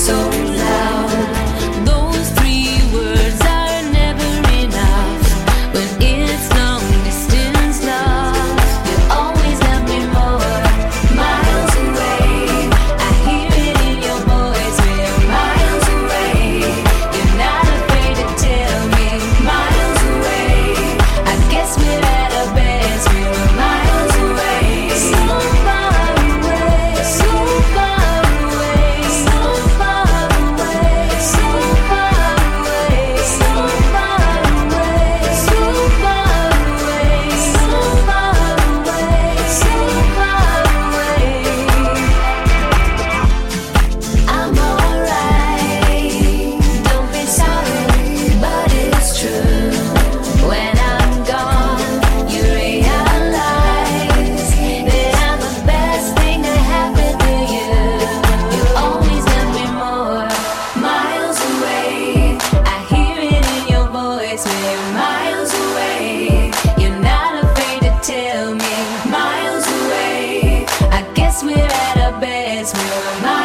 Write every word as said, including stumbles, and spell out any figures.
so loud. Those three words are never enough when it's long distance love. You always love me more, miles away. I hear it in your voice when you're miles away. You're not afraid to tell me, miles away. I guess we're at our best when we're miles away. So far away, so far away, so far away, so far away, so far away, so far away, so far away, so far away. I'm alright, don't be sorry, but it's true. When I'm gone, you realize that I'm the best thing to happen to you. You always love me more, miles away. I hear it in your voice when you're miles away. You're not afraid to tell me, miles away. I guess we're at our best when we're miles away.